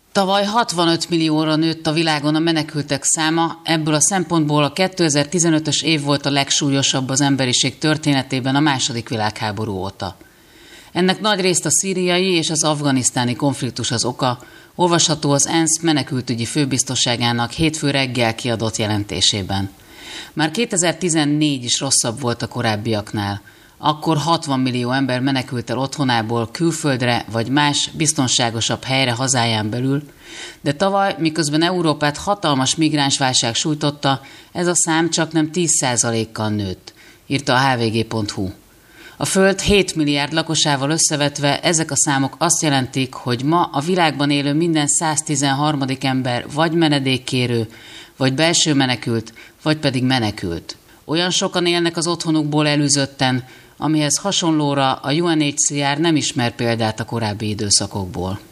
Tavaly 65 millióra nőtt a világon a menekültek száma, ebből a szempontból a 2015-ös év volt a legsúlyosabb az emberiség történetében a II. Világháború óta. Ennek nagyrészt a szíriai és az afganisztáni konfliktus az oka, olvasható az ENSZ menekültügyi főbiztosságának hétfő reggel kiadott jelentésében. Már 2014 is rosszabb volt a korábbiaknál. Akkor 60 millió ember menekült el otthonából külföldre vagy más, biztonságosabb helyre hazáján belül, de tavaly, miközben Európát hatalmas migránsválság sújtotta, ez a szám csaknem 10%-kal nőtt, írta a hvg.hu. A Föld 7 milliárd lakosával összevetve ezek a számok azt jelentik, hogy ma a világban élő minden 113. ember vagy menedékkérő, vagy belső menekült, vagy pedig menekült. Olyan sokan élnek az otthonukból elűzötten, amihez hasonlóra a UNHCR nem ismer példát a korábbi időszakokból.